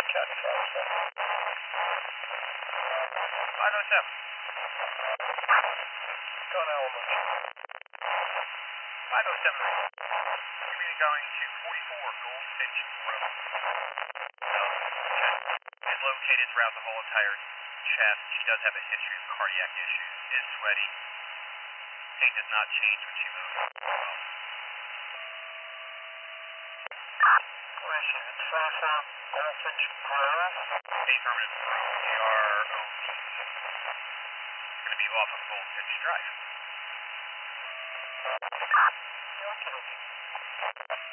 Check, 507. Go now, almost. 507. You're really going to 44 Goldfinch Road. Is located throughout the whole entire chest. She does have a history of cardiac issues. Is sweaty. Pain does not change when she moves. Where is she? It's 44 Goldfinch Grove? Affirmative. Grove. It's going to be off of Goldfinch Drive. Okay.